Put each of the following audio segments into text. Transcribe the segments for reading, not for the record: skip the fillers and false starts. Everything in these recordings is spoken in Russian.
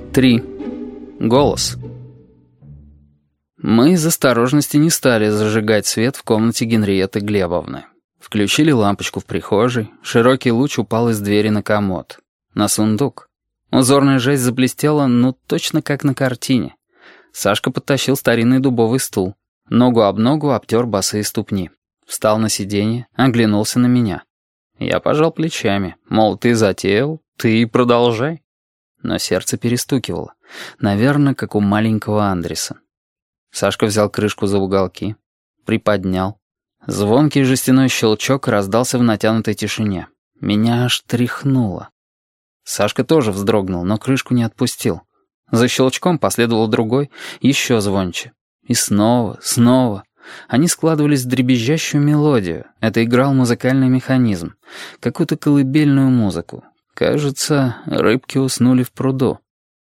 3. Голос. Мы из осторожности не стали зажигать свет в комнате Генриетты Глебовны. Включили лампочку в прихожей, широкий луч упал из двери на комод. На сундук. Узорная жесть заблестела, точно как на картине. Сашка подтащил старинный дубовый стул. Ногу об ногу обтер босые ступни. Встал на сиденье, оглянулся на меня. Я пожал плечами, мол, ты затеял, ты и продолжай. Но сердце перестукивало. Наверное, как у маленького Андреса. Сашка взял крышку за уголки, приподнял. Звонкий жестяной щелчок раздался в натянутой тишине. Меня аж тряхнуло. Сашка тоже вздрогнул, но крышку не отпустил. За щелчком последовал другой, еще звонче. И снова. Они складывались в дребезжащую мелодию. Это играл музыкальный механизм. Какую-то колыбельную музыку. Кажется, рыбки уснули в пруду.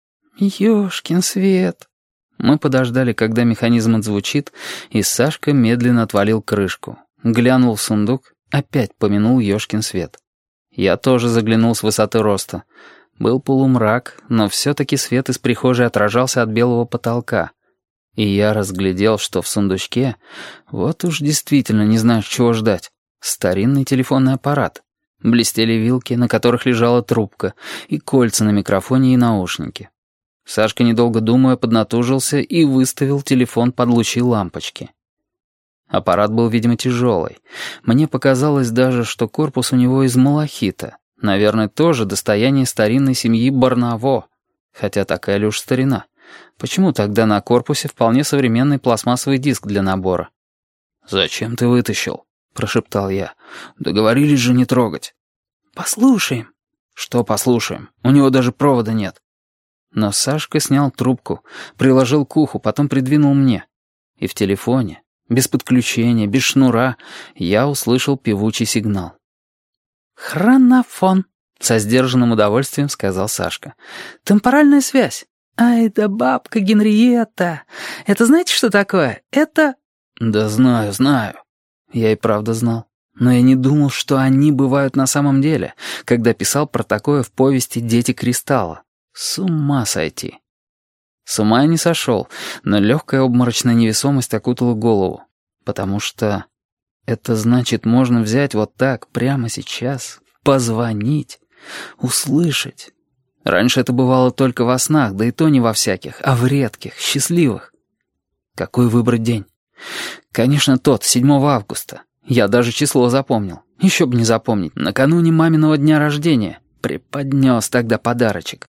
«Ёшкин свет!» Мы подождали, когда механизм отзвучит, и Сашка медленно отвалил крышку. Глянул в сундук, опять помянул ёшкин свет. Я тоже заглянул с высоты роста. Был полумрак, но все-таки свет из прихожей отражался от белого потолка. И я разглядел, что в сундучке, вот уж действительно не знаешь, чего ждать, старинный телефонный аппарат. Блестели вилки, на которых лежала трубка, и кольца на микрофоне и наушники. Сашка, недолго думая, поднатужился и выставил телефон под лучи лампочки. Аппарат был, видимо, тяжелый. Мне показалось даже, что корпус у него из малахита. Наверное, тоже достояние старинной семьи Барнаво. Хотя такая ли уж старина. Почему тогда на корпусе вполне современный пластмассовый диск для набора? «Зачем ты вытащил?» — прошептал я. «Договорились же не трогать». «Послушаем». «Что послушаем? У него даже провода нет». Но Сашка снял трубку, приложил к уху, потом придвинул мне. И в телефоне, без подключения, без шнура, я услышал певучий сигнал. «Хронофон», — со сдержанным удовольствием сказал Сашка. «Темпоральная связь. Ай да бабка Генриетта. Это знаете, что такое? Это...» «Да знаю. Я и правда знал. Но я не думал, что они бывают на самом деле, когда писал про такое в повести «Дети Кристалла». С ума сойти. С ума я не сошел, но легкая обморочная невесомость окутала голову. Потому что это значит, можно взять вот так, прямо сейчас, позвонить, услышать. Раньше это бывало только во снах, да и то не во всяких, а в редких, счастливых. Какой выбрать день? Конечно, тот, 7 августа. Я даже число запомнил. Еще бы не запомнить, накануне маминого дня рождения. Преподнес тогда подарочек.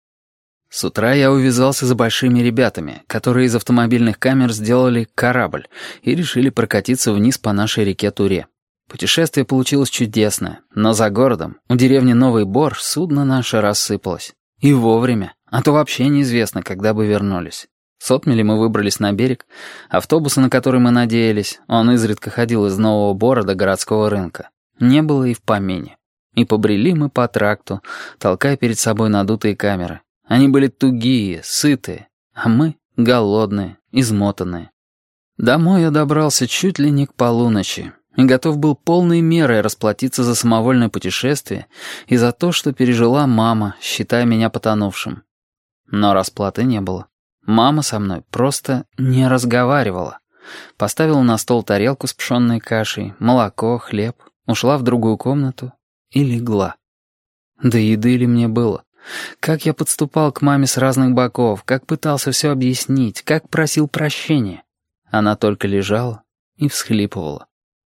С утра я увязался за большими ребятами, которые из автомобильных камер сделали корабль и решили прокатиться вниз по нашей реке Туре. Путешествие получилось чудесное, но за городом, у деревни Новый Бор, судно наше рассыпалось. И вовремя, а то вообще неизвестно, когда бы вернулись. С отмели мы выбрались на берег. Автобуса, на который мы надеялись, он изредка ходил из Нового Бора до городского рынка, не было и в помине. И побрели мы по тракту, толкая перед собой надутые камеры. Они были тугие, сытые, а мы голодные, измотанные. Домой я добрался чуть ли не к полуночи и готов был полной мерой расплатиться за самовольное путешествие и за то, что пережила мама, считая меня потонувшим. Но расплаты не было. Мама со мной просто не разговаривала. Поставила на стол тарелку с пшенной кашей, молоко, хлеб, ушла в другую комнату и легла. Да еды ли мне было? Как я подступал к маме с разных боков, как пытался все объяснить, как просил прощения. Она только лежала и всхлипывала.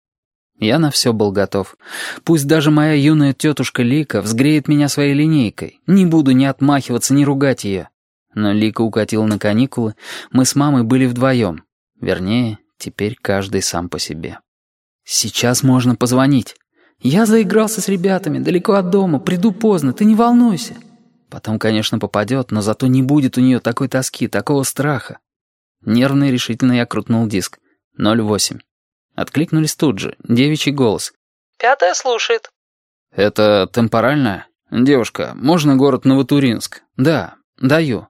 Я на все был готов. Пусть даже моя юная тетушка Лика взгреет меня своей линейкой. Не буду ни отмахиваться, ни ругать ее. Но Лика укатила на каникулы, мы с мамой были вдвоем. Вернее, теперь каждый сам по себе. Сейчас можно позвонить. «Я заигрался с ребятами, далеко от дома, приду поздно, ты не волнуйся». Потом, конечно, попадет, но зато не будет у нее такой тоски, такого страха. Нервно и решительно я крутнул диск. 08. Откликнулись тут же, девичий голос. «5-я слушает». «Это темпоральная? Девушка, можно город Новотуринск?» «Да, даю.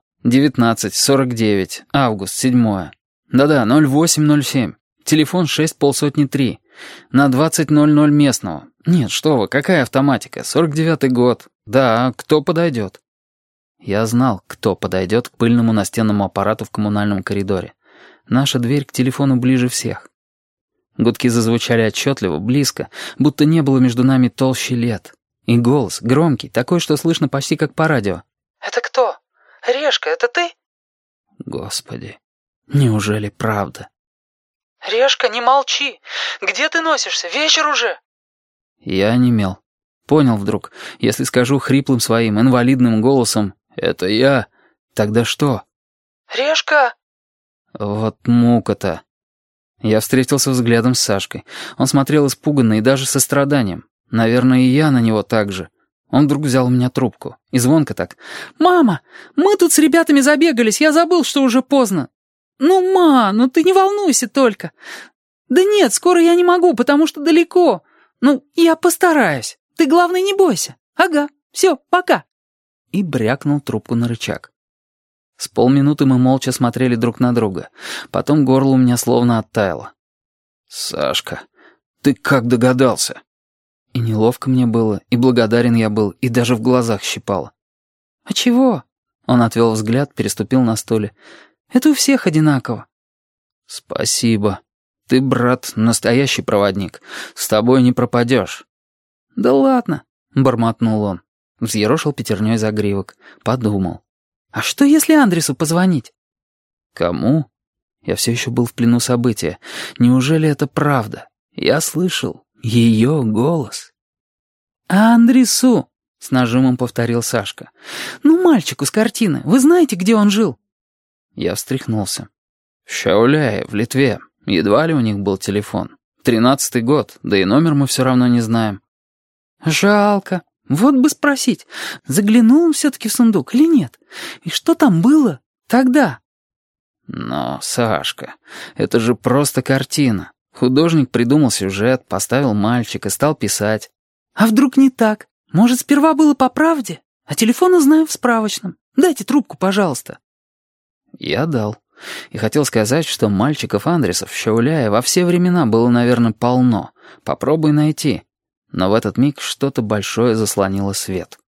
19:49, август, 7. Да-да, 08:07. Телефон 6,503. На 20:00 местного. Нет, что вы, какая автоматика? 49-й год. Да, кто подойдет?» Я знал, кто подойдет к пыльному настенному аппарату в коммунальном коридоре. Наша дверь к телефону ближе всех. Гудки зазвучали отчетливо, близко, будто не было между нами толще лет. И голос, громкий, такой, что слышно почти как по радио. «Это кто? Решка, это ты?» Господи, неужели правда? «Решка, не молчи! Где ты носишься? Вечер уже!» Я онемел. Понял вдруг, если скажу хриплым своим инвалидным голосом «это я», тогда что? «Решка!» Вот мука-то. Я встретился взглядом с Сашкой. Он смотрел испуганно и даже со страданием. Наверное, и я на него так же. Он вдруг взял у меня трубку. И звонко так. «Мама, мы тут с ребятами забегались, я забыл, что уже поздно». «Ну, ма, ну ты не волнуйся только». «Да нет, скоро я не могу, потому что далеко. Ну, я постараюсь. Ты, главное, не бойся. Ага, все, пока». И брякнул трубку на рычаг. С полминуты мы молча смотрели друг на друга. Потом горло у меня словно оттаяло. «Сашка, ты как догадался?» И неловко мне было, и благодарен я был, и даже в глазах щипало. «А чего?» Он отвел взгляд, переступил на стуле. «Это у всех одинаково». «Спасибо. Ты, брат, настоящий проводник. С тобой не пропадешь». «Да ладно», — бормотнул он. Взъерошил пятерней загривок. Подумал. «А что, если Андресу позвонить?» «Кому?» Я все еще был в плену события. Неужели это правда? Я слышал ее голос. «Андресу», — с нажимом повторил Сашка. «Ну, мальчику с картины. Вы знаете, где он жил?» Я встряхнулся. «В Шауляе, в Литве. Едва ли у них был телефон. 13-й год, да и номер мы все равно не знаем». «Жалко. Вот бы спросить, заглянул он все-таки в сундук или нет? И что там было тогда?» «Но, Сашка, это же просто картина. Художник придумал сюжет, поставил мальчика, стал писать». «А вдруг не так? Может, сперва было по правде? А телефон узнаем в справочном. Дайте трубку, пожалуйста». Я дал. И хотел сказать, что мальчиков-андресов в Шауляе во все времена было, наверное, полно. Попробуй найти. Но в этот миг что-то большое заслонило свет.